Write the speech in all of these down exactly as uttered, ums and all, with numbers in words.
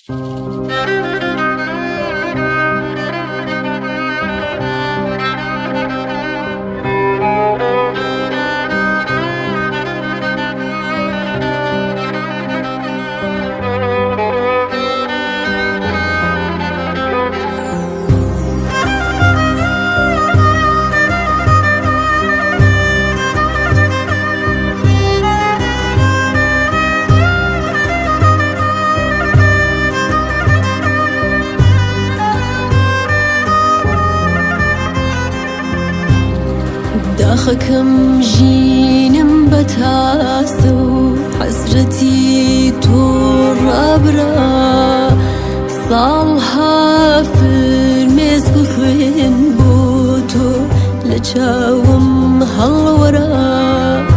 داخكم جينم بتاسو حسرتي ترابرا صالها في المسك خوين بوتو لجاوم هالورا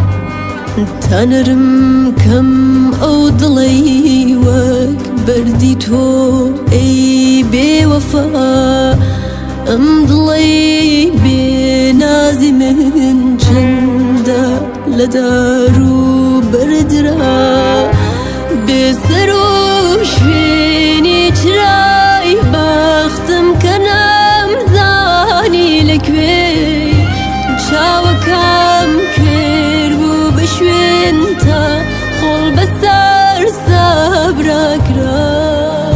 تنرم كم او ضلي وك برديتو اي بوفا ام ضلي بنازي من جندا لدارو بردرا بسروش فيني جراي بختم كنم زاني لكوي جاوكم كربو بشوينتا خول بسر صبرك را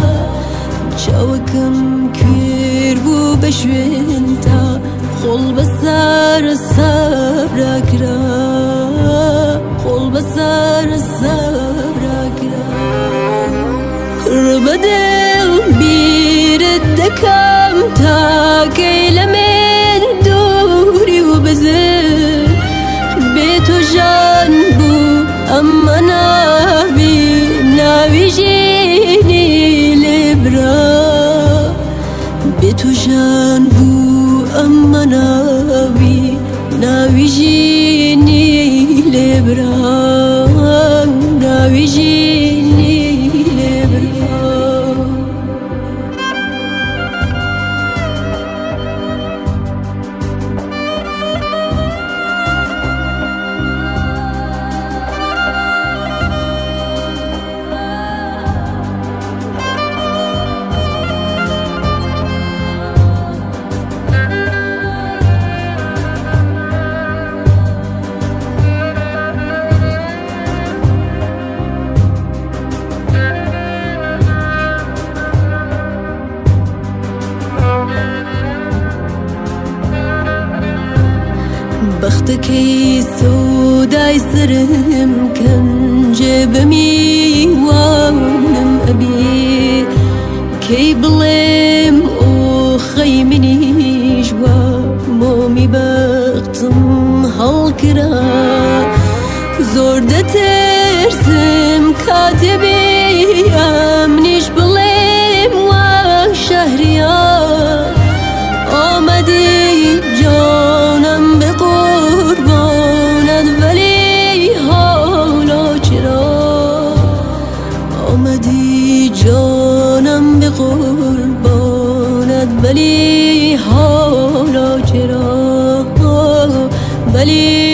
جاوكم كربو بشوينتا خول بسر صبرك را خول بسر صبرك را قرب دل بيردكم تاكي لمن دوري وبزر بيتو جانبو أما ناوي ناوي جيني لبرا بيتو جانبو أما ناوي ناوي جيني لبرا ناوي جيني لبرا بختكي سوداي سرم كان جبمي وانم أبي كي بلم أخي مني جوا مومي بختم هالكرا زور دترسم كاتبي أمنيش بلم وشهريان آمدي جانم بقربانت ولی حالا چرا آمدی جانم بقربانت ولی حالا چرا ولی